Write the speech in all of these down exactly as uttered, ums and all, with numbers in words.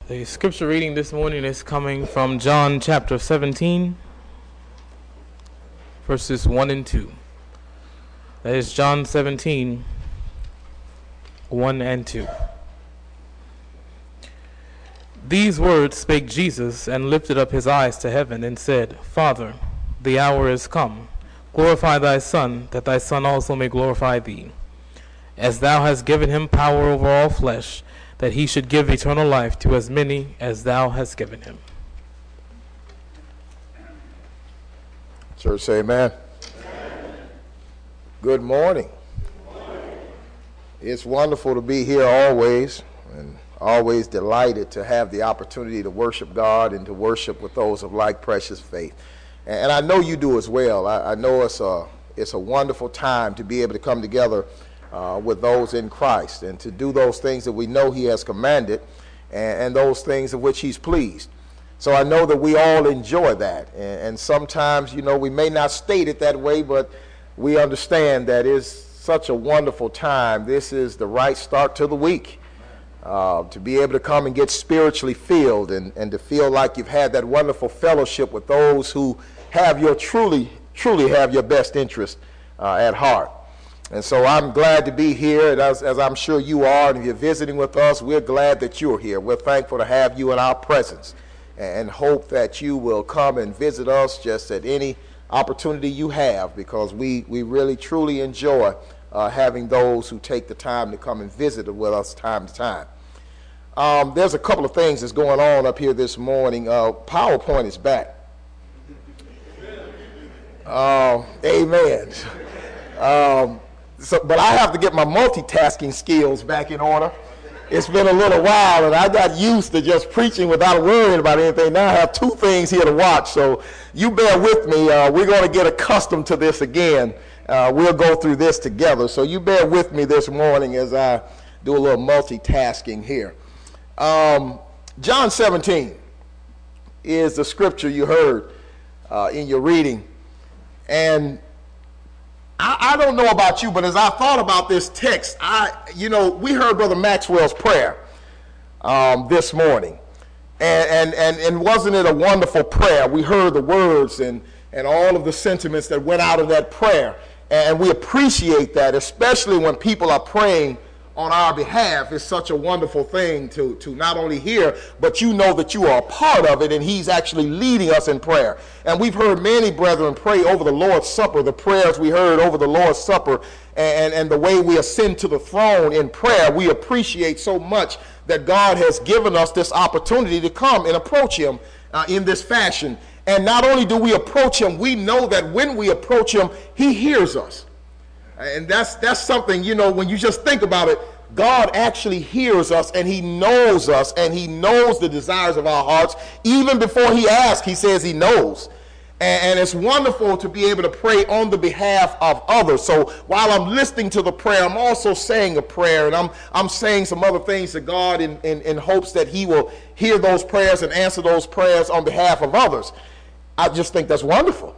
The scripture reading this morning is coming from John chapter seventeen, verses one and two. That is John seventeen, one and two. These words spake Jesus, and lifted up his eyes to heaven, and said, Father, the hour is come. Glorify thy Son, that thy Son also may glorify thee, as thou hast given him power over all flesh, that he should give eternal life to as many as thou hast given him. Church say amen. Amen. Good morning. Good morning. It's wonderful to be here always, and always delighted to have the opportunity to worship God and to worship with those of like precious faith. And I know you do as well. I, I know it's a, it's a wonderful time to be able to come together Uh, with those in Christ and to do those things that we know he has commanded and, and those things of which he's pleased. So I know that we all enjoy that, and, and sometimes, you know, we may not state it that way, but we understand that it's such a wonderful time. This is the right start to the week, uh, to be able to come and get spiritually filled and, and to feel like you've had that wonderful fellowship with those who have your truly, truly have your best interest uh, at heart. And so I'm glad to be here, and as, as I'm sure you are, and if you're visiting with us, we're glad that you're here. We're thankful to have you in our presence and hope that you will come and visit us just at any opportunity you have, because we, we really, truly enjoy uh, having those who take the time to come and visit with us time to time. Um, there's a couple of things that's going on up here this morning. Uh, PowerPoint is back. Uh, amen. Um, So, but I have to get my multitasking skills back in order. It's been a little while, and I got used to just preaching without worrying about anything. Now I have two things here to watch, so you bear with me. Uh, we're going to get accustomed to this again. Uh, we'll go through this together, so you bear with me this morning as I do a little multitasking here. Um, John seventeen is the scripture you heard uh, in your reading, and I, I don't know about you, but as I thought about this text, I, you know, we heard Brother Maxwell's prayer um, this morning, and, and and and wasn't it a wonderful prayer? We heard the words and and all of the sentiments that went out of that prayer, and we appreciate that, especially when people are praying on our behalf. It's such a wonderful thing to, to not only hear, but you know that you are a part of it, and he's actually leading us in prayer. And we've heard many brethren pray over the Lord's Supper, the prayers we heard over the Lord's Supper, and, and the way we ascend to the throne in prayer. We appreciate so much that God has given us this opportunity to come and approach him uh, in this fashion. And not only do we approach him, we know that when we approach him, he hears us. And that's that's something, you know, when you just think about it, God actually hears us, and he knows us, and he knows the desires of our hearts. Even before he asks, he says he knows. And, and it's wonderful to be able to pray on the behalf of others. So while I'm listening to the prayer, I'm also saying a prayer, and I'm I'm saying some other things to God in, in, in hopes that he will hear those prayers and answer those prayers on behalf of others. I just think that's wonderful.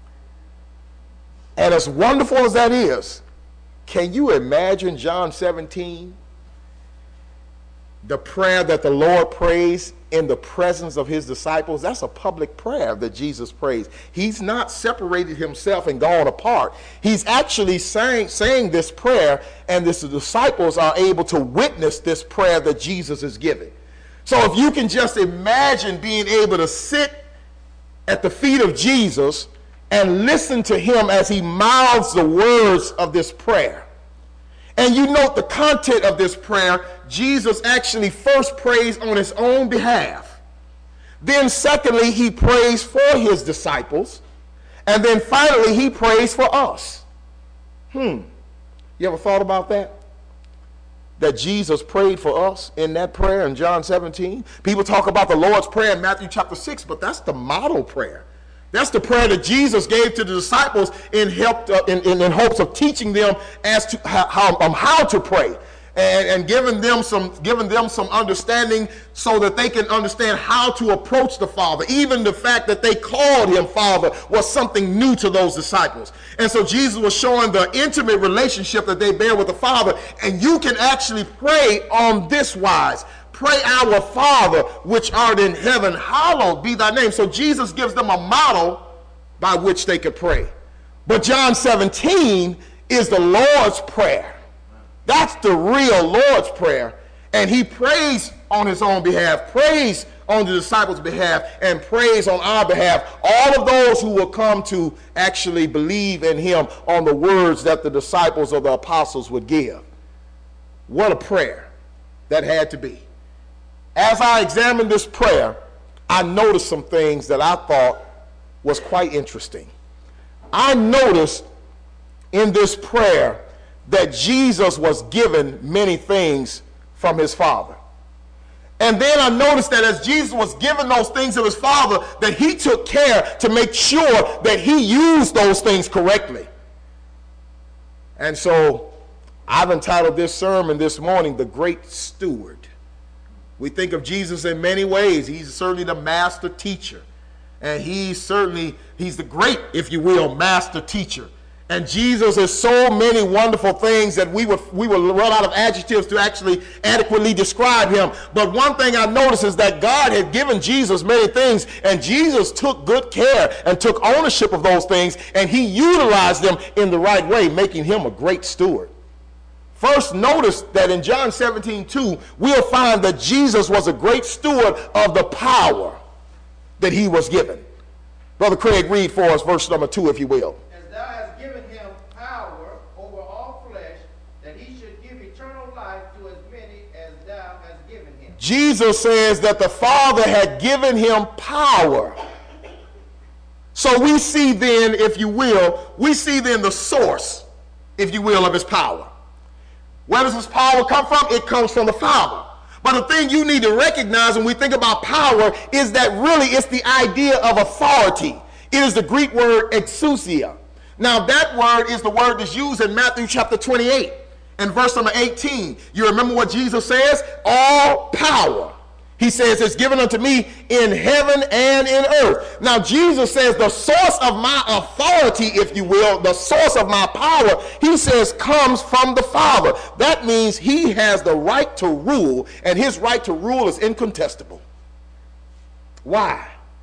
And as wonderful as that is, can you imagine John seventeen, the prayer that the Lord prays in the presence of his disciples? That's a public prayer that Jesus prays. He's not separated himself and gone apart. He's actually saying, saying this prayer, and this, the disciples are able to witness this prayer that Jesus is giving. So if you can just imagine being able to sit at the feet of Jesus and listen to him as he mouths the words of this prayer. And you note the content of this prayer. Jesus actually first prays on his own behalf. Then secondly, he prays for his disciples. And then finally, he prays for us. Hmm. You ever thought about that? That Jesus prayed for us in that prayer in John seventeen? People talk about the Lord's Prayer in Matthew chapter six, but that's the model prayer. That's the prayer that Jesus gave to the disciples in, help, uh, in, in, in hopes of teaching them as to how, how, um, how to pray, and, and giving them some giving them some understanding so that they can understand how to approach the Father. Even the fact that they called him Father was something new to those disciples. And so Jesus was showing the intimate relationship that they bear with the Father. And you can actually pray on this wise. pray, our Father, which art in heaven, hallowed be thy name. So Jesus gives them a model by which they could pray. But John seventeen is the Lord's Prayer. That's the real Lord's Prayer. And he prays on his own behalf, prays on the disciples' behalf, and prays on our behalf. All of those who will come to actually believe in him on the words that the disciples or the apostles would give. What a prayer that had to be. As I examined this prayer, I noticed some things that I thought was quite interesting. I noticed in this prayer that Jesus was given many things from his Father. And then I noticed that as Jesus was given those things of his Father, that he took care to make sure that he used those things correctly. And so I've entitled this sermon this morning, The Great Steward. We think of Jesus in many ways. He's certainly the master teacher. And he's certainly, he's the great, if you will, master teacher. And Jesus is so many wonderful things that we would, we would run out of adjectives to actually adequately describe him. But one thing I noticed is that God had given Jesus many things, and Jesus took good care and took ownership of those things, and he utilized them in the right way, making him a great steward. First, notice that in John seventeen two, we'll find that Jesus was a great steward of the power that he was given. Brother Craig, read for us verse number two, if you will. As thou hast given him power over all flesh, that he should give eternal life to as many as thou hast given him. Jesus says that the Father had given him power. So we see then, if you will, we see then the source, if you will, of his power. Where does his power come from? It comes from the Father. But the thing you need to recognize when we think about power is that really it's the idea of authority. It is the Greek word exousia. Now that word is the word that's used in Matthew chapter twenty-eight and verse number eighteen. You remember what Jesus says? All power, he says, is given unto me in heaven and in earth. Now Jesus says the source of my authority, if you will, the source of my power, he says comes from the Father. That means he has the right to rule, and his right to rule is incontestable. Why?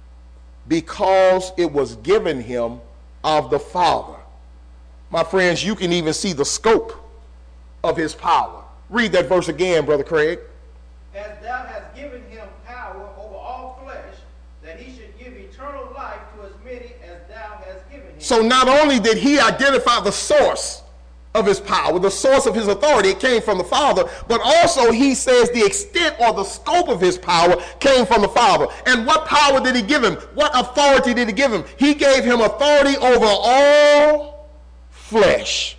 Because it was given him of the Father. My friends, you can even see the scope of his power. Read that verse again, Brother Craig. As thou hast given him power over all flesh, that he should give eternal life to as many as thou hast given him. So not only did he identify the source of his power, the source of his authority, it came from the Father, but also he says the extent or the scope of his power came from the Father. And what power did he give him? What authority did he give him? He gave him authority over all flesh.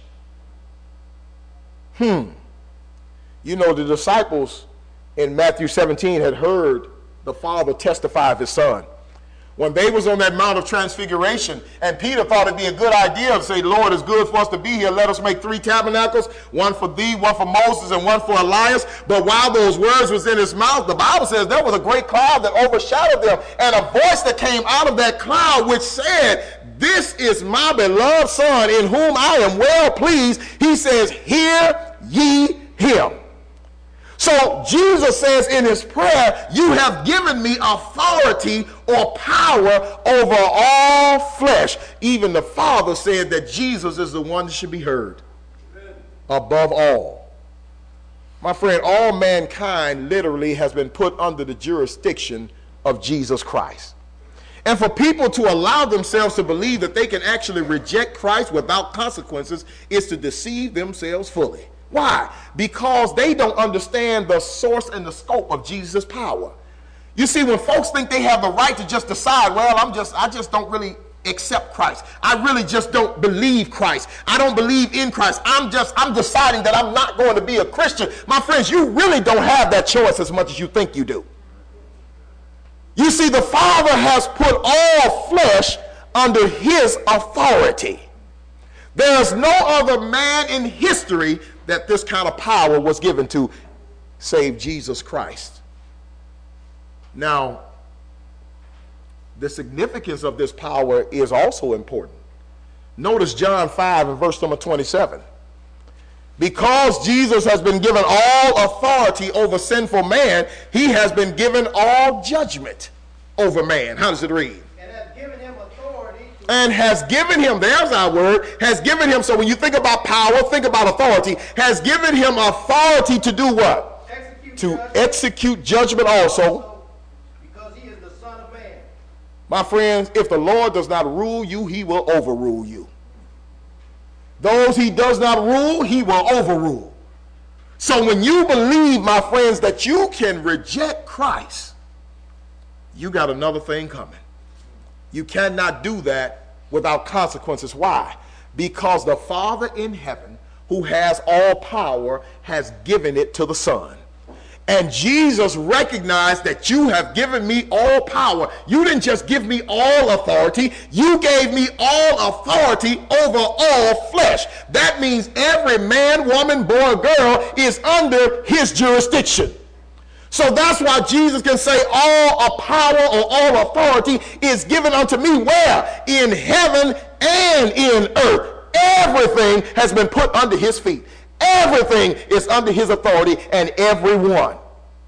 Hmm. You know, the disciples in Matthew seventeen had heard the Father testify of his Son. When they was on that Mount of Transfiguration, and Peter thought it'd be a good idea to say, Lord, it's good for us to be here. Let us make three tabernacles, one for thee, one for Moses, and one for Elias. But while those words was in his mouth, the Bible says there was a great cloud that overshadowed them, and a voice that came out of that cloud which said, this is my beloved Son, in whom I am well pleased. He says, hear ye him. So Jesus says in his prayer, you have given me authority or power over all flesh. Even the Father said that Jesus is the one that should be heard above all. My friend, all mankind literally has been put under the jurisdiction of Jesus Christ. And for people to allow themselves to believe that they can actually reject Christ without consequences is to deceive themselves fully. Why? Because they don't understand the source and the scope of Jesus' power. You see, when folks think they have the right to just decide, well, I'm just, I just don't really accept Christ. I really just don't believe Christ. I don't believe in Christ. I'm just, I'm deciding that I'm not going to be a Christian. My friends, you really don't have that choice as much as you think you do. You see, the Father has put all flesh under his authority. There's no other man in history that this kind of power was given to, save Jesus Christ. Now, the significance of this power is also important. Notice John five and verse number twenty-seven. Because Jesus has been given all authority over sinful man, he has been given all judgment over man. How does it read? And has given him authority. To and has given him, there's our word, has given him, so when you think about power, think about authority, has given him authority to do what? execute To judgment execute judgment also. because he is the Son of Man. My friends, if the Lord does not rule you, he will overrule you. Those he does not rule, he will overrule. So when you believe, my friends, that you can reject Christ, you got another thing coming. You cannot do that without consequences. Why? Because the Father in heaven, who has all power, has given it to the Son. And Jesus recognized that you have given me all power. You didn't just give me all authority. You gave me all authority over all flesh. That means every man, woman, boy, girl is under his jurisdiction. So that's why Jesus can say all power or all authority is given unto me where? In heaven and in earth. Everything has been put under his feet. Everything is under his authority, and everyone.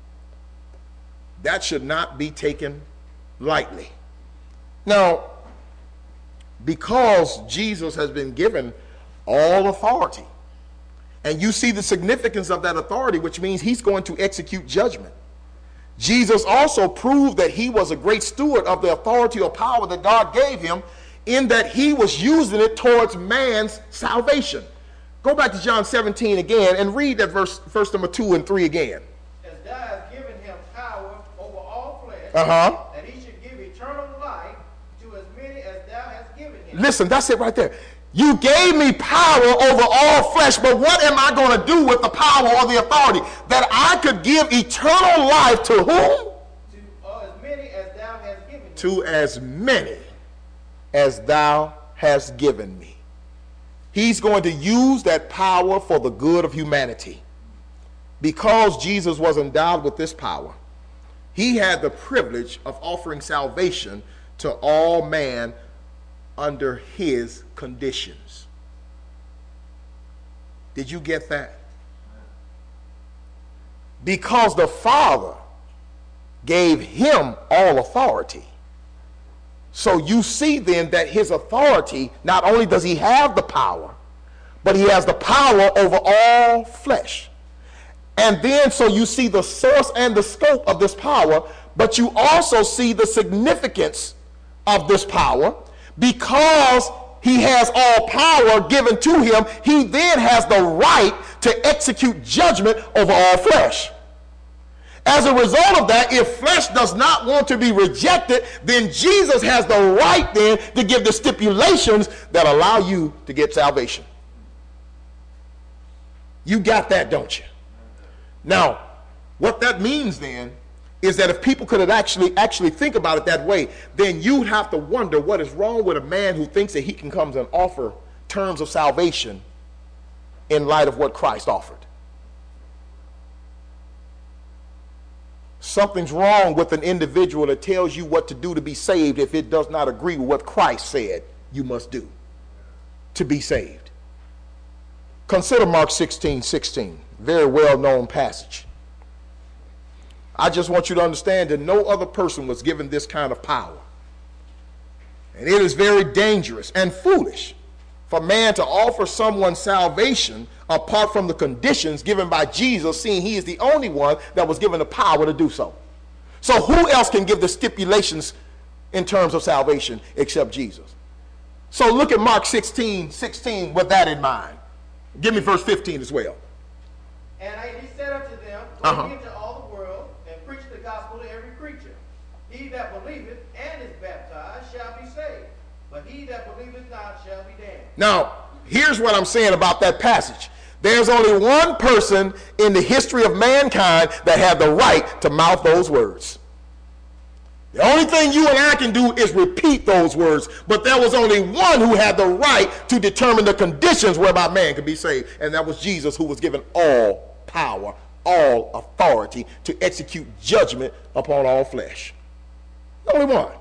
That should not be taken lightly. Now, because Jesus has been given all authority, and you see the significance of that authority, which means he's going to execute judgment. Jesus also proved that he was a great steward of the authority or power that God gave him, in that he was using it towards man's salvation. Go back to John seventeen again and read that verse, verse number two and three again. As thou hast given him power over all flesh, Uh-huh. that he should give eternal life to as many as thou hast given him. Listen, that's it right there. You gave me power over all flesh, but what am I going to do with the power or the authority? That I could give eternal life to whom? To uh, as many as thou hast given him. To as many as thou hast given me. He's going to use that power for the good of humanity. Because Jesus was endowed with this power, he had the privilege of offering salvation to all man under his conditions. Did you get that? Because the Father gave him all authority. So you see then that his authority, not only does he have the power, but he has the power over all flesh. And then so you see the source and the scope of this power, but you also see the significance of this power. Because he has all power given to him, he then has the right to execute judgment over all flesh. As a result of that, if flesh does not want to be rejected, then Jesus has the right then to give the stipulations that allow you to get salvation. You got that, don't you? Now, what that means then is that if people could actually actually think about it that way, then you'd have to wonder what is wrong with a man who thinks that he can come and offer terms of salvation in light of what Christ offered. Something's wrong with an individual that tells you what to do to be saved if it does not agree with what Christ said you must do to be saved. Consider Mark sixteen sixteen, very well-known passage. I just want you to understand that no other person was given this kind of power. And it is very dangerous and foolish for man to offer someone salvation apart from the conditions given by Jesus, seeing he is the only one that was given the power to do so. So who else can give the stipulations in terms of salvation except Jesus? So look at Mark sixteen sixteen with that in mind. Give me verse fifteen as well. And he said unto them, Go Uh-huh. into all the world and preach the gospel to every creature. He that believeth and is baptized shall be saved, but he that believeth not shall be damned. Now, here's what I'm saying about that passage. There's only one person in the history of mankind that had the right to mouth those words. The only thing you and I can do is repeat those words, but there was only one who had the right to determine the conditions whereby man could be saved, and that was Jesus, who was given all power, all authority to execute judgment upon all flesh. Only one.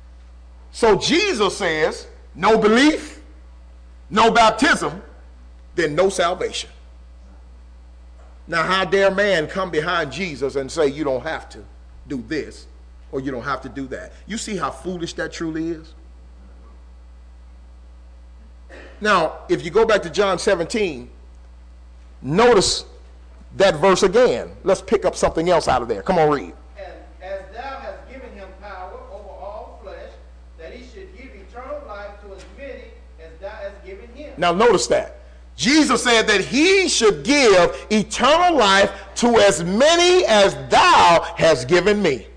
So Jesus says, no belief, no baptism, then no salvation. Now, how dare man come behind Jesus and say you don't have to do this or you don't have to do that? You see how foolish that truly is? Now, if you go back to John seventeen, notice that verse again. Let's pick up something else out of there. Come on, read. And as thou hast given him power over all flesh, that he should give eternal life to as many as thou hast given him. Now, notice that. Jesus said that he should give eternal life to as many as thou hast given me.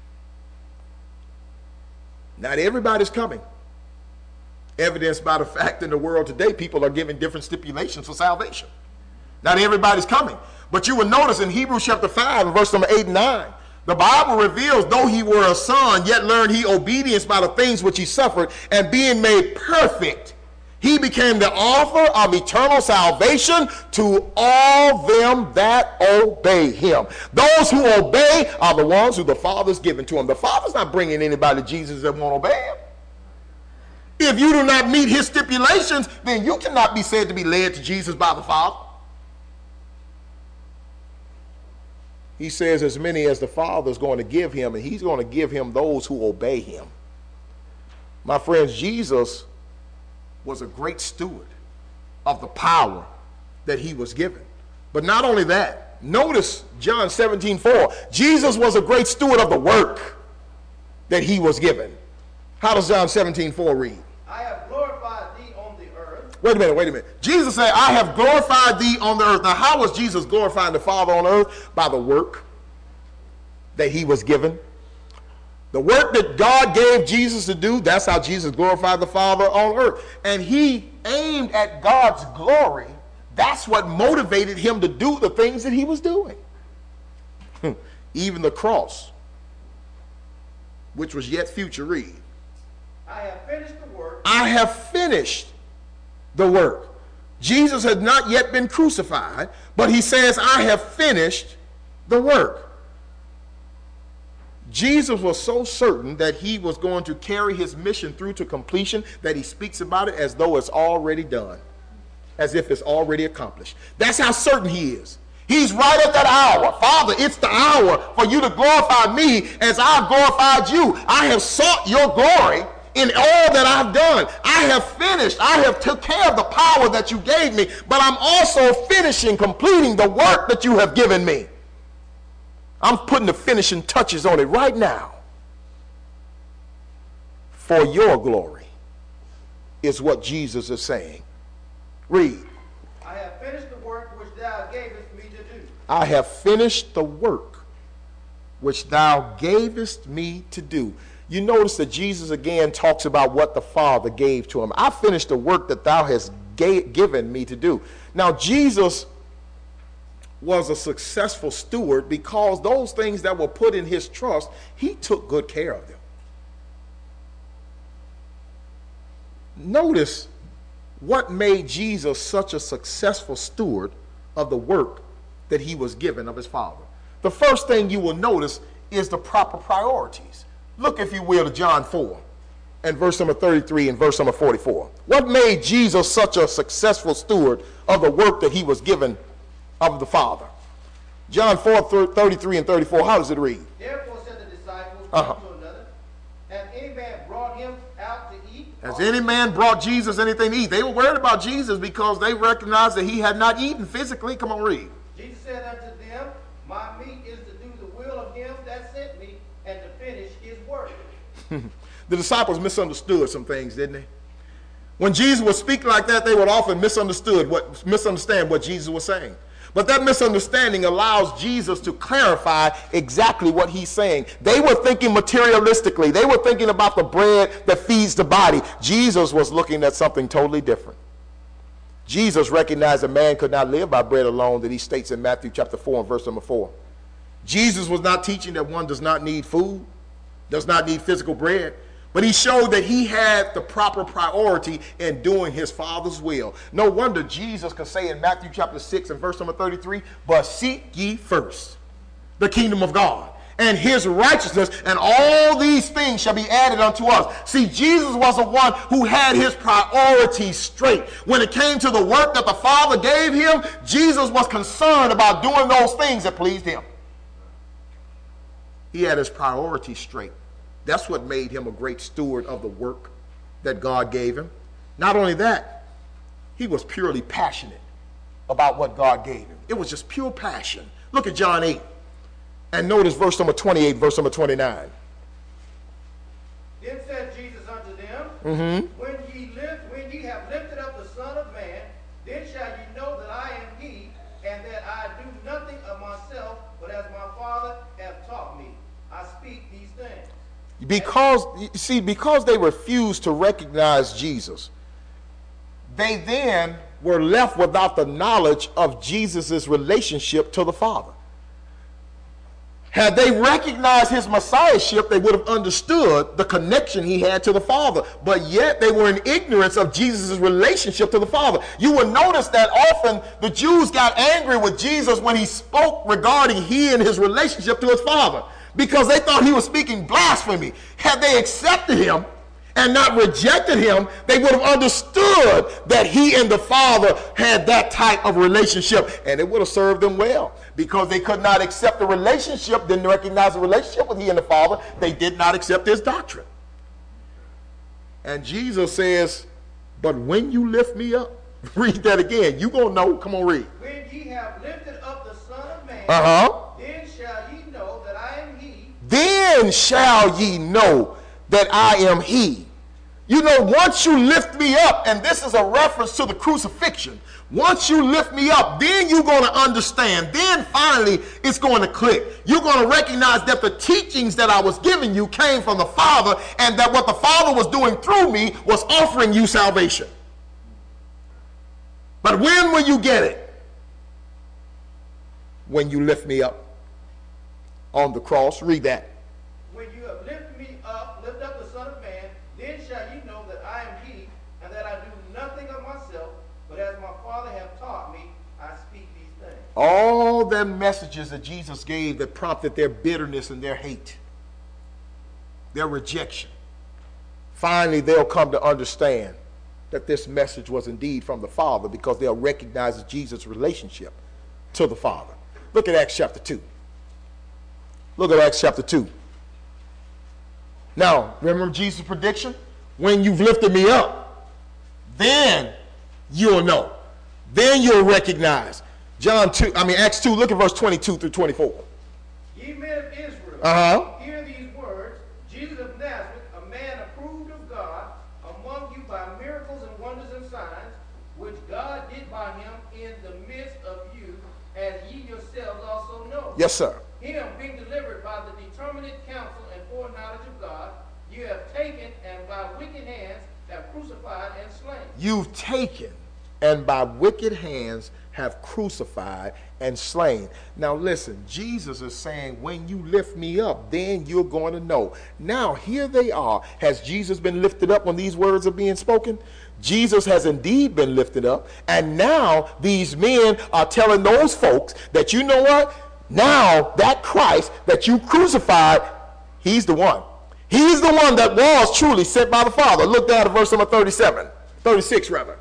Not everybody's coming. Evidenced by the fact in the world today, people are giving different stipulations for salvation. Not everybody's coming. But you will notice in Hebrews chapter five, verse number eight and nine, the Bible reveals, though he were a son, yet learned he obedience by the things which he suffered, and being made perfect, he became the author of eternal salvation to all them that obey him. Those who obey are the ones who the Father's given to him. The Father's not bringing anybody to Jesus that won't obey him. If you do not meet his stipulations, then you cannot be said to be led to Jesus by the Father. He says as many as the Father is going to give him, and he's going to give him those who obey him. My friends, Jesus was a great steward of the power that he was given. But not only that, notice John seventeen four. Jesus was a great steward of the work that he was given. How does John seventeen four read? I have glorified thee on the earth. Wait a minute, wait a minute. Jesus said, I have glorified thee on the earth. Now, how was Jesus glorifying the Father on earth? By the work that he was given. The work that God gave Jesus to do, that's how Jesus glorified the Father on earth. And he aimed at God's glory. That's what motivated him to do the things that he was doing. Even the cross, which was yet future, read. I have finished the work. I have finished the work. Jesus had not yet been crucified, but he says, I have finished the work. Jesus was so certain that he was going to carry his mission through to completion that he speaks about it as though it's already done, as if it's already accomplished. That's how certain he is. He's right at that hour. Father, it's the hour for you to glorify me as I've glorified you. I have sought your glory in all that I've done. I have finished. I have took care of the power that you gave me, but I'm also finishing, completing the work that you have given me. I'm putting the finishing touches on it right now. For your glory is what Jesus is saying. Read. I have finished the work which thou gavest me to do. I have finished the work which thou gavest me to do. You notice that Jesus again talks about what the Father gave to him. I finished the work that thou hast ga- given me to do. Now, Jesus was a successful steward because those things that were put in his trust, he took good care of them. Notice what made Jesus such a successful steward of the work that he was given of his Father. The first thing you will notice is the proper priorities. Look, if you will, to John four and verse number thirty-three and verse number forty-four. What made Jesus such a successful steward of the work that he was given of the Father? John four, thirty-three and thirty-four, how does it read? Therefore said the disciples Uh-huh. one to another, Has any man brought him out to eat? Has any man brought Jesus anything to eat? They were worried about Jesus because they recognized that he had not eaten physically. Come on, read. Jesus said unto them, My meat is to do the will of him that sent me, and to finish his work. The disciples misunderstood some things, didn't they? When Jesus would speak like that, they would often misunderstood what misunderstand what Jesus was saying. But that misunderstanding allows Jesus to clarify exactly what he's saying. They were thinking materialistically. They were thinking about the bread that feeds the body. Jesus was looking at something totally different. Jesus recognized that man could not live by bread alone, that he states in Matthew chapter four and verse number four. Jesus was not teaching that one does not need food, does not need physical bread. But he showed that he had the proper priority in doing his Father's will. No wonder Jesus could say in Matthew chapter six and verse number thirty-three, but seek ye first the kingdom of God and his righteousness, and all these things shall be added unto us. See, Jesus was the one who had his priorities straight. When it came to the work that the Father gave him, Jesus was concerned about doing those things that pleased him. He had his priorities straight. That's what made him a great steward of the work that God gave him. Not only that, he was purely passionate about what God gave him. It was just pure passion. Look at John eight. And notice verse number twenty-eight, verse number twenty-nine. Then said Jesus unto them, Mm-hmm. When ye lift, when ye have lifted up the Son of Man, then shall ye know that I am he, and that I do nothing of myself, but as my Father hath taught me, I speak these things. Because, you see, because they refused to recognize Jesus, they then were left without the knowledge of Jesus' relationship to the Father. Had they recognized his messiahship, they would have understood the connection he had to the Father. But yet they were in ignorance of Jesus' relationship to the Father. You will notice that often the Jews got angry with Jesus when he spoke regarding he and his relationship to his Father, because they thought he was speaking blasphemy. Had they accepted him and not rejected him, they would have understood that he and the Father had that type of relationship, and it would have served them well. Because they could not accept the relationship, didn't recognize the relationship with he and the Father, they did not accept his doctrine. And Jesus says, but when you lift me up, read that again, you gonna know, come on, read. When ye have lifted up the Son of Man, Uh-huh. then shall ye know that I am he. Then shall ye know that I am he. You know, once you lift me up, and this is a reference to the crucifixion, once you lift me up, then you're going to understand. Then finally it's going to click. You're going to recognize that the teachings that I was giving you came from the Father, and that what the Father was doing through me was offering you salvation. But when will you get it? When you lift me up on the cross. Read that. When you have lifted me up, lift up the Son of Man, then shall ye know that I am he, and that I do nothing of myself, but as my Father hath taught me, I speak these things. All the messages that Jesus gave that prompted their bitterness and their hate, their rejection, finally they'll come to understand that this message was indeed from the Father, because they'll recognize Jesus' relationship to the Father. Look at Acts chapter two. Look at Acts chapter two. Now, remember Jesus' prediction? When you've lifted me up, then you'll know. Then you'll recognize. John two, I mean Acts two, look at verse twenty-two through twenty-four. Ye men of Israel, Uh-huh. hear these words. Jesus of Nazareth, a man approved of God, among you by miracles and wonders and signs, which God did by him in the midst of you, as ye yourselves also know. Yes, sir. Him being delivered by the determinate counsel and foreknowledge of God, you have taken and by wicked hands have crucified and slain. You've taken and by wicked hands have crucified and slain. Now listen, Jesus is saying, when you lift me up, then you're going to know. Now here they are. Has Jesus been lifted up when these words are being spoken? Jesus has indeed been lifted up, and now these men are telling those folks that, you know what? Now that Christ that you crucified, he's the one. He's the one that was truly sent by the Father. Look down at verse number thirty-seven, thirty-six rather.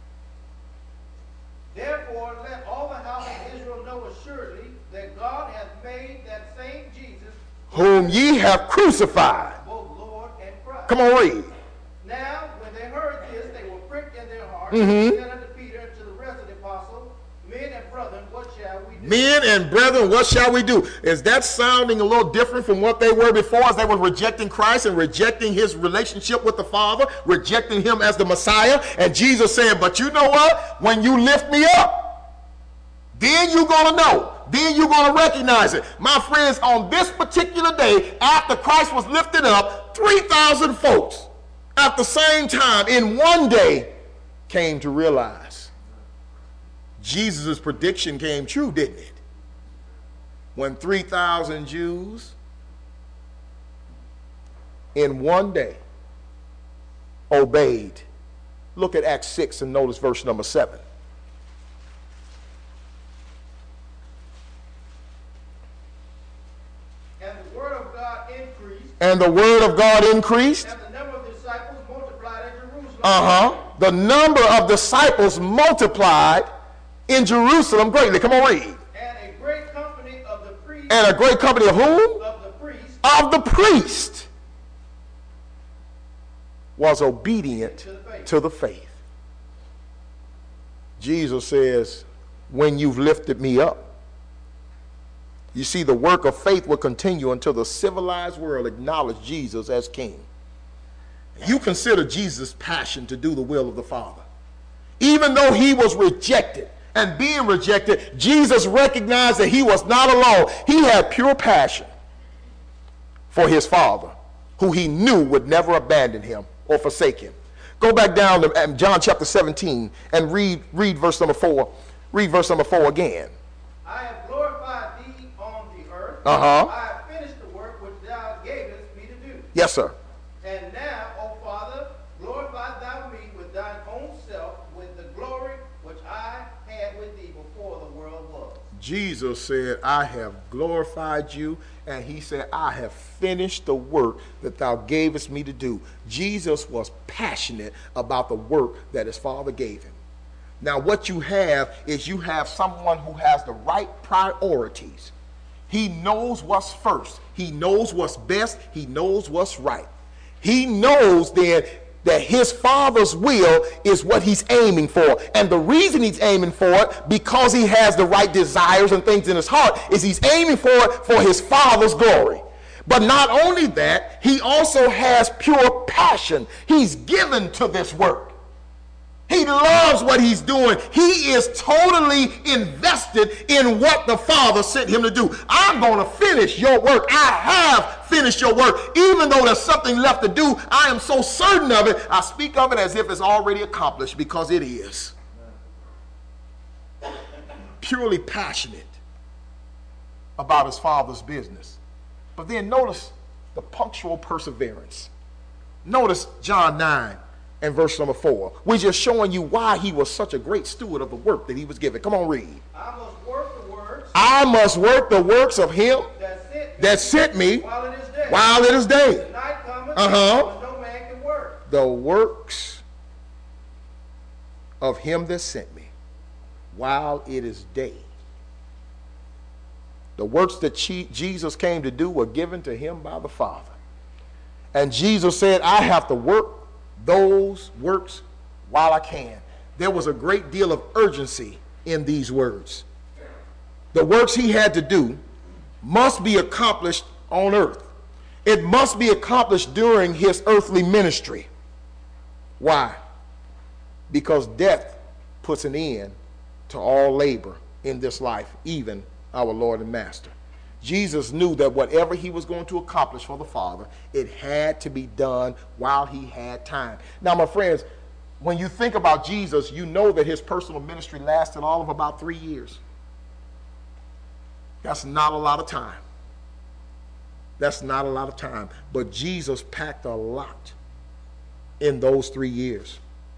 Therefore, let all the house of Israel know assuredly that God hath made that same Jesus, whom ye have crucified. both Lord and Christ. Come on, read. Now, when they heard this, they were pricked in their hearts, Mhm. and said unto Peter and to the rest of the apostles, Men and brethren, what shall we do? Men and brethren, what shall we do? Is that sounding a little different from what they were before, as they were rejecting Christ and rejecting his relationship with the Father, rejecting him as the Messiah? And Jesus saying, but you know what? When you lift me up, then you're going to know. Then you're going to recognize it. My friends, on this particular day, after Christ was lifted up, three thousand folks at the same time in one day came to realize Jesus' prediction came true, didn't it? When three thousand Jews in one day obeyed. Look at Acts six and notice verse number seven. And the increased. And the word of God increased. And the number of disciples multiplied at Jerusalem. Uh-huh. The number of disciples multiplied in Jerusalem greatly. Come on, read. And a great company of the priests. And a great company of whom? Of the priests. Of the priest was obedient To the faith. to the faith. Jesus says, when you've lifted me up, you see, the work of faith will continue until the civilized world acknowledge Jesus as king. You consider Jesus' passion to do the will of the Father. Even though he was rejected, and being rejected, Jesus recognized that he was not alone. He had pure passion for his Father, who he knew would never abandon him or forsake him. Go back down to John chapter seventeen and read, read verse number four. Read verse number four again. I have glorified thee on the earth. Uh-huh. I have finished the work which thou gavest me to do. Yes, sir. And now, O Father, glorify thou me with thine own self, with the glory which I had with thee before the world was. Jesus said, I have glorified you, and he said, I have finished the work that thou gavest me to do. Jesus was passionate about the work that his Father gave him. Now, what you have is you have someone who has the right priorities. He knows what's first. He knows what's best. He knows what's right. He knows then that his Father's will is what he's aiming for. And the reason he's aiming for it, because he has the right desires and things in his heart, is he's aiming for it for his Father's glory. But not only that, he also has pure passion. He's given to this work. He loves what he's doing. He is totally invested in what the Father sent him to do. I'm going to finish your work. I have finished your work. Even though there's something left to do, I am so certain of it, I speak of it as if it's already accomplished, because it is. Purely passionate about his Father's business. But then notice the punctual perseverance. Notice John nine. And verse number four. We're just showing you why he was such a great steward of the work that he was given. Come on, read. I must work the works. I must work the works of him That sent me. that sent me While it is day. while it is day. The night cometh. Uh-huh. When no man can work. The works of him that sent me while it is day. The works that Jesus came to do were given to him by the Father. And Jesus said, I have to work those works while I can. There was a great deal of urgency in these words. The works he had to do must be accomplished on earth. It must be accomplished during his earthly ministry. Why? Because death puts an end to all labor in this life, even our Lord and Master. Jesus knew that whatever he was going to accomplish for the Father, it had to be done while he had time. Now, my friends, when you think about Jesus, you know that his personal ministry lasted all of about three years. That's not a lot of time. That's not a lot of time. But Jesus packed a lot in those three years.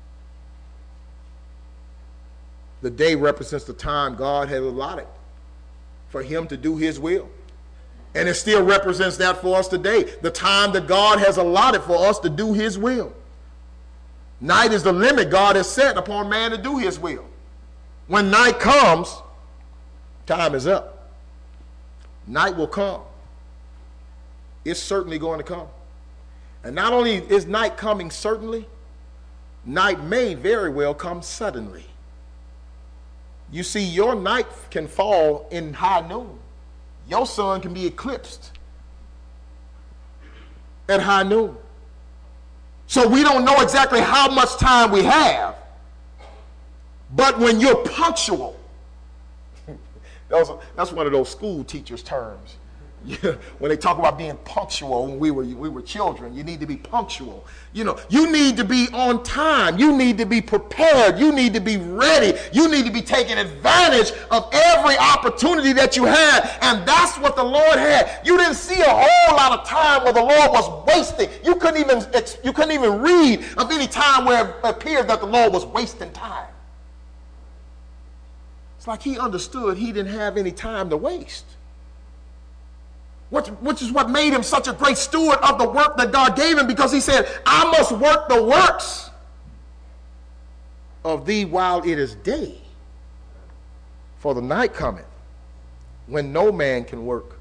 The day represents the time God had allotted for him to do his will. And it still represents that for us today. The time that God has allotted for us to do his will. Night is the limit God has set upon man to do his will. When night comes, time is up. Night will come. It's certainly going to come. And not only is night coming certainly, night may very well come suddenly. You see, your night can fall in high noon. Your sun can be eclipsed at high noon. So we don't know exactly how much time we have. But when you're punctual, that's one of those school teachers' terms. When they talk about being punctual when we were we were children, you need to be punctual. You know, you need to be on time. You need to be prepared. You need to be ready. You need to be taking advantage of every opportunity that you had. And that's what the Lord had. You didn't see a whole lot of time where the Lord was wasting. You couldn't even you couldn't even read of any time where it appeared that the Lord was wasting time. It's like he understood he didn't have any time to waste. which, which is what made him such a great steward of the work that God gave him, because he said, I must work the works of thee while it is day, for the night cometh when no man can work.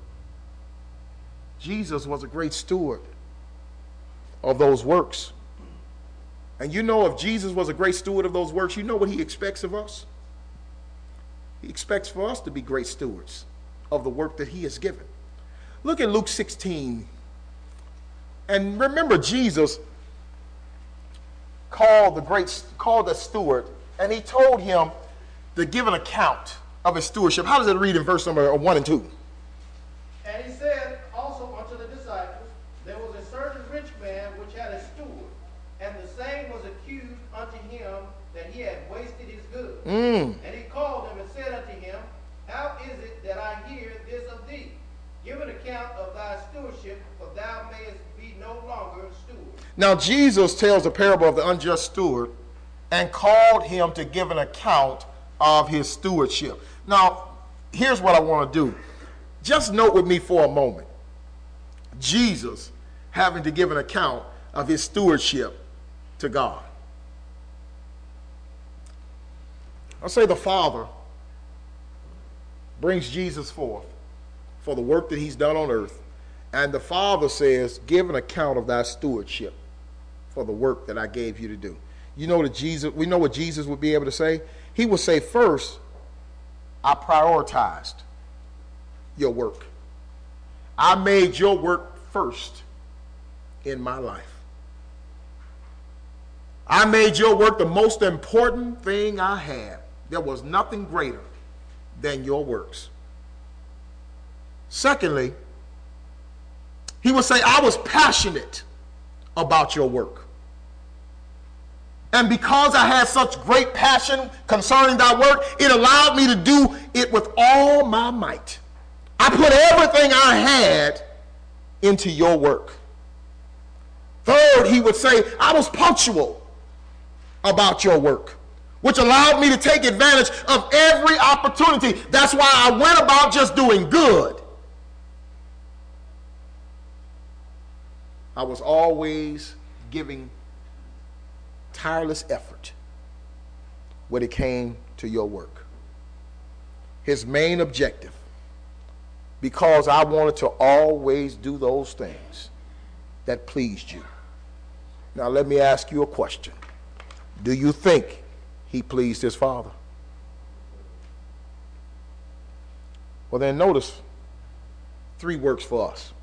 Jesus was a great steward of those works. And you know, if Jesus was a great steward of those works, you know what he expects of us? He expects for us to be great stewards of the work that he has given. Look at Luke sixteen. And remember, Jesus called the great, called the steward, and he told him to give an account of his stewardship. How does it read in verse number one and two? And he said also unto the disciples, there was a certain rich man which had a steward, and the same was accused unto him that he had wasted his goods. Mm. And he called him and said unto him, how is it that I hear this of thee? Give an account of thy stewardship, for thou mayest be no longer a steward. Now Jesus tells the parable of the unjust steward and called him to give an account of his stewardship. Now, here's what I want to do. Just note with me for a moment. Jesus having to give an account of his stewardship to God. I'll say the Father brings Jesus forth for the work that he's done on earth, and the Father says, give an account of thy stewardship for the work that I gave you to do. You know that Jesus, we know what Jesus would be able to say. He would say, first, I prioritized your work. I made your work first in my life. I made your work the most important thing I had. There was nothing greater than your works. Secondly, he would say, I was passionate about your work. And because I had such great passion concerning thy work, it allowed me to do it with all my might. I put everything I had into your work. Third, he would say, I was punctual about your work, which allowed me to take advantage of every opportunity. That's why I went about just doing good. I was always giving tireless effort when it came to your work. His main objective, because I wanted to always do those things that pleased you. Now let me ask you a question. Do you think he pleased his Father? Well, then notice three works for us.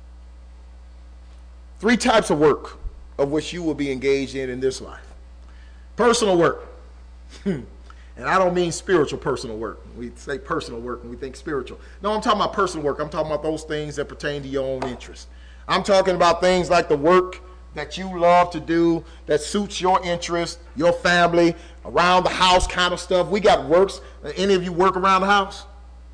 Three types of work of which you will be engaged in in this life. Personal work. And I don't mean spiritual personal work. We say personal work and we think spiritual. No, I'm talking about personal work. I'm talking about those things that pertain to your own interest. I'm talking about things like the work that you love to do, that suits your interest, your family, around the house kind of stuff. We got works. Any of you work around the house?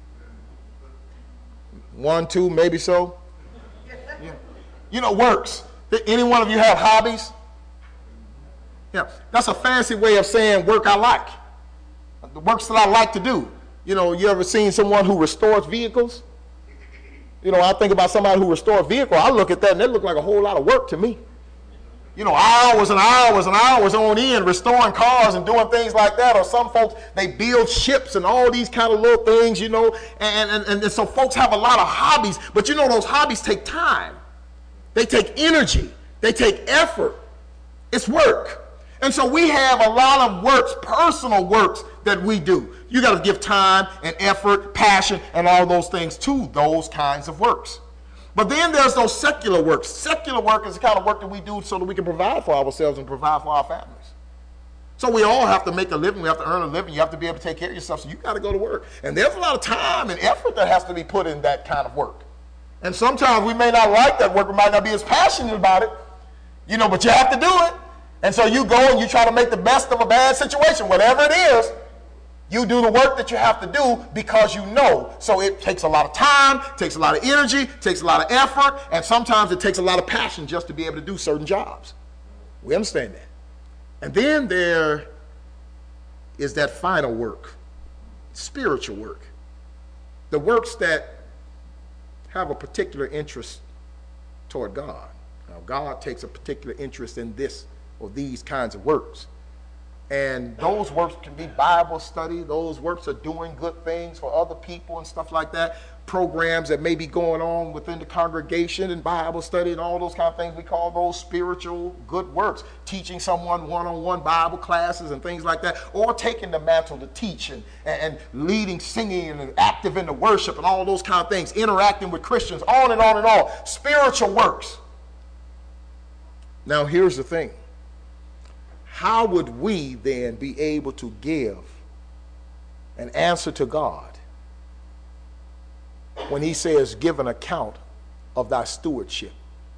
One, two, maybe so. Yeah. You know, works. Any one of you have hobbies? Yeah, that's a fancy way of saying work I like. The works that I like to do. You know, you ever seen someone who restores vehicles? You know, I think about somebody who restores vehicles. I look at that and it look like a whole lot of work to me. You know, hours and hours and hours on end restoring cars and doing things like that. Or some folks, they build ships and all these kind of little things, you know. And, and, and so folks have a lot of hobbies. But you know, those hobbies take time. They take energy. They take effort. It's work. And so we have a lot of works, personal works that we do. You got to give time and effort, passion, and all those things to those kinds of works. But then there's those secular works. Secular work is the kind of work that we do so that we can provide for ourselves and provide for our families. So we all have to make a living. We have to earn a living. You have to be able to take care of yourself. So you got to go to work. And there's a lot of time and effort that has to be put in that kind of work. And sometimes we may not like that work. We might not be as passionate about it. You know, but you have to do it. And so you go and you try to make the best of a bad situation. Whatever it is, you do the work that you have to do because you know. So it takes a lot of time, takes a lot of energy, takes a lot of effort, and sometimes it takes a lot of passion just to be able to do certain jobs. We understand that. And then there is that final work, spiritual work. The works that have a particular interest toward God. Now, God takes a particular interest in this or these kinds of works. And those works can be Bible study. Those works are doing good things for other people and stuff like that. Programs that may be going on within the congregation and Bible study and all those kind of things. We call those spiritual good works. Teaching someone one-on-one Bible classes and things like that. Or taking the mantle to teach and, and leading, singing, and active in the worship and all those kind of things. Interacting with Christians, on and on and on. Spiritual works. Now, here's the thing. How would we then be able to give an answer to God when he says, give an account of thy stewardship?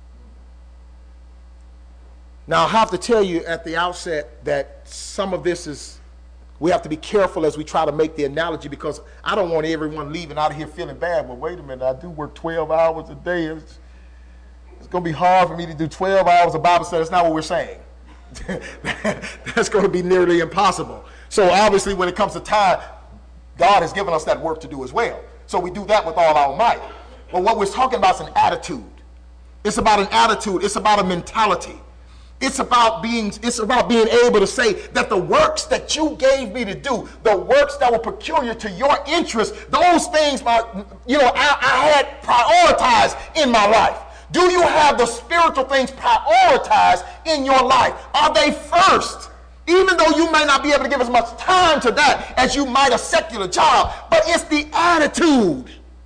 Now, I have to tell you at the outset that some of this is, we have to be careful as we try to make the analogy, because I don't want everyone leaving out of here feeling bad. Well, wait a minute, I do work twelve hours a day. It's, it's going to be hard for me to do twelve hours of Bible study. That's not what we're saying. That's going to be nearly impossible. So obviously when it comes to time, God has given us that work to do as well. So we do that with all our might. But what we're talking about is an attitude. It's about an attitude. It's about a mentality. It's about being, it's about being able to say that the works that you gave me to do, the works that were peculiar to your interest, those things, my, you know, I, I had prioritized in my life. Do you have the spiritual things prioritized in your life? Are they first? Even though you may not be able to give as much time to that as you might a secular job, but it's the attitude.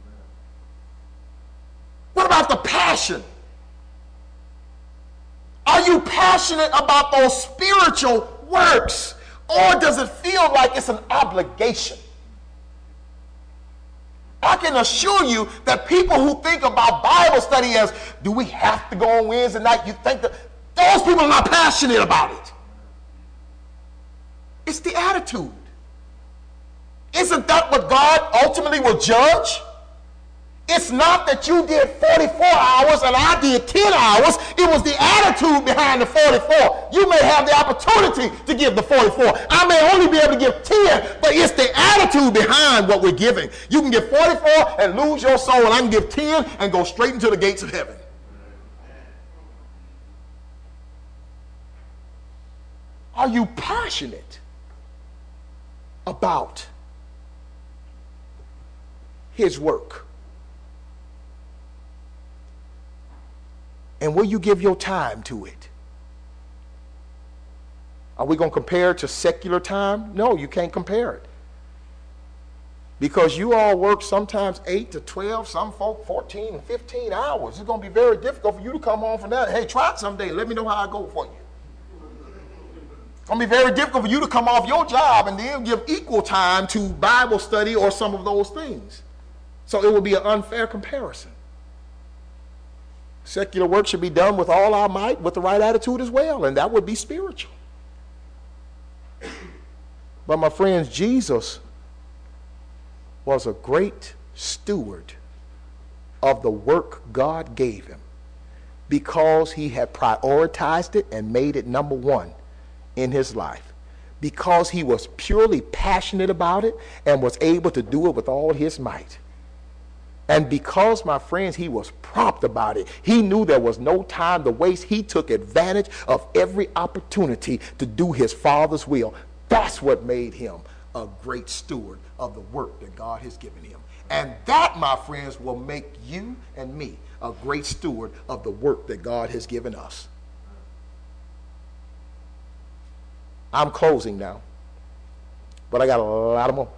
What about the passion? Are you passionate about those spiritual works? Or does it feel like it's an obligation? I can assure you that people who think about Bible study as, do we have to go on Wednesday night? You think that those people are not passionate about it. It's the attitude. Isn't that what God ultimately will judge? It's not that you did forty-four hours and I did ten hours. It was the attitude behind the forty-four. You may have the opportunity to give the forty-four. I may only be able to give ten, but it's the attitude behind what we're giving. You can give forty-four and lose your soul, and I can give ten and go straight into the gates of heaven. Are you passionate about his work? And will you give your time to it? Are we going to compare it to secular time? No, you can't compare it. Because you all work sometimes eight to twelve, some folk fourteen and fifteen hours. It's going to be very difficult for you to come home from that. Hey, try it someday. Let me know how I go for you. It's going to be very difficult for you to come off your job and then give equal time to Bible study or some of those things. So it would be an unfair comparison. Secular work should be done with all our might, with the right attitude as well, and that would be spiritual. But my friends, Jesus was a great steward of the work God gave him because he had prioritized it and made it number one in his life, because he was purely passionate about it and was able to do it with all his might. And because, my friends, he was prompt about it, he knew there was no time to waste. He took advantage of every opportunity to do his Father's will. That's what made him a great steward of the work that God has given him. And that, my friends, will make you and me a great steward of the work that God has given us. I'm closing now, but I got a lot of more.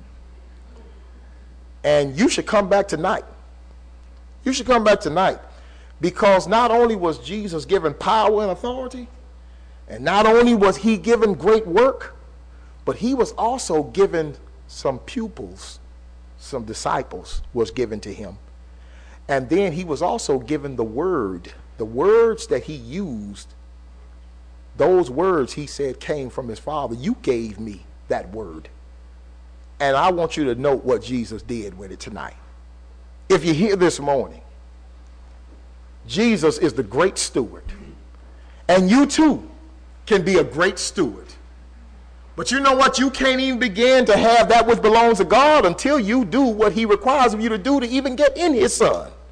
And you should come back tonight. You should come back tonight, because not only was Jesus given power and authority, and not only was he given great work, but he was also given some pupils, some disciples was given to him. And then he was also given the word, the words that he used. Those words, he said, came from his Father. You gave me that word. And I want you to note what Jesus did with it tonight. If you're here this morning, Jesus is the great steward. And you too can be a great steward. But you know what? You can't even begin to have that which belongs to God until you do what he requires of you to do to even get in his Son.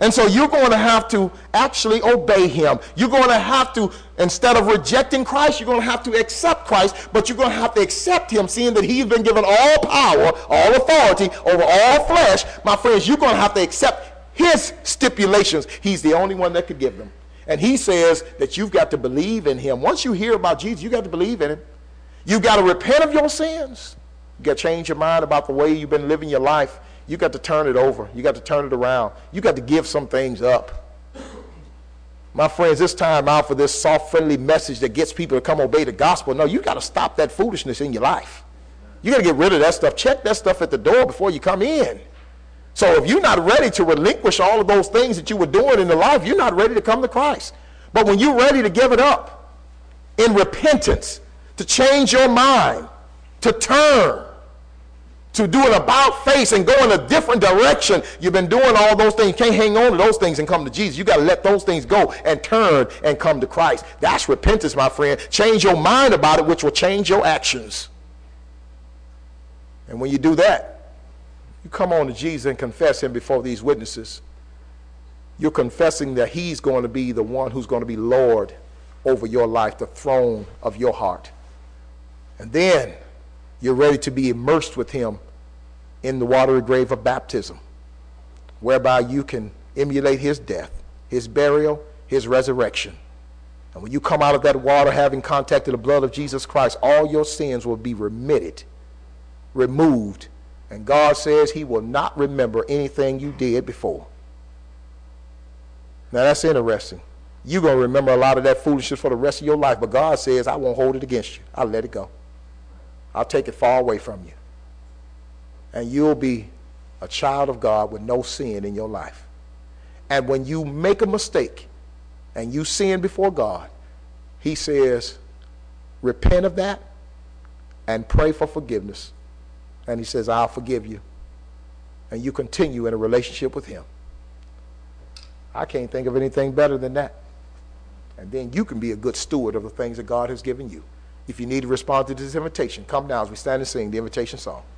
And so you're going to have to actually obey him. You're going to have to, instead of rejecting Christ, you're going to have to accept Christ, but you're going to have to accept him, seeing that he's been given all power, all authority over all flesh. My friends, you're going to have to accept his stipulations. He's the only one that could give them. And he says that you've got to believe in him. Once you hear about Jesus, you got to believe in him. You've got to repent of your sins. You got to change your mind about the way you've been living your life. You got to turn it over. You got to turn it around. You got to give some things up. My friends, this time out for this soft, friendly message that gets people to come obey the gospel. No, you got to stop that foolishness in your life. You got to get rid of that stuff. Check that stuff at the door before you come in. So if you're not ready to relinquish all of those things that you were doing in the life, you're not ready to come to Christ. But when you're ready to give it up in repentance, to change your mind, to turn, to do an about face and go in a different direction. You've been doing all those things. You can't hang on to those things and come to Jesus. You got to let those things go and turn and come to Christ. That's repentance, my friend. Change your mind about it, which will change your actions. And when you do that, you come on to Jesus and confess him before these witnesses. You're confessing that he's going to be the one who's going to be Lord over your life, the throne of your heart. And then you're ready to be immersed with him in the watery grave of baptism, whereby you can emulate his death, his burial, his resurrection. And when you come out of that water having contacted the blood of Jesus Christ, all your sins will be remitted, removed, and God says he will not remember anything you did before. Now that's interesting. You're going to remember a lot of that foolishness for the rest of your life, but God says, I won't hold it against you. I'll let it go. I'll take it far away from you. And you'll be a child of God with no sin in your life. And when you make a mistake and you sin before God, he says, repent of that and pray for forgiveness. And he says, I'll forgive you. And you continue in a relationship with him. I can't think of anything better than that. And then you can be a good steward of the things that God has given you. If you need to respond to this invitation, come now as we stand and sing the invitation song.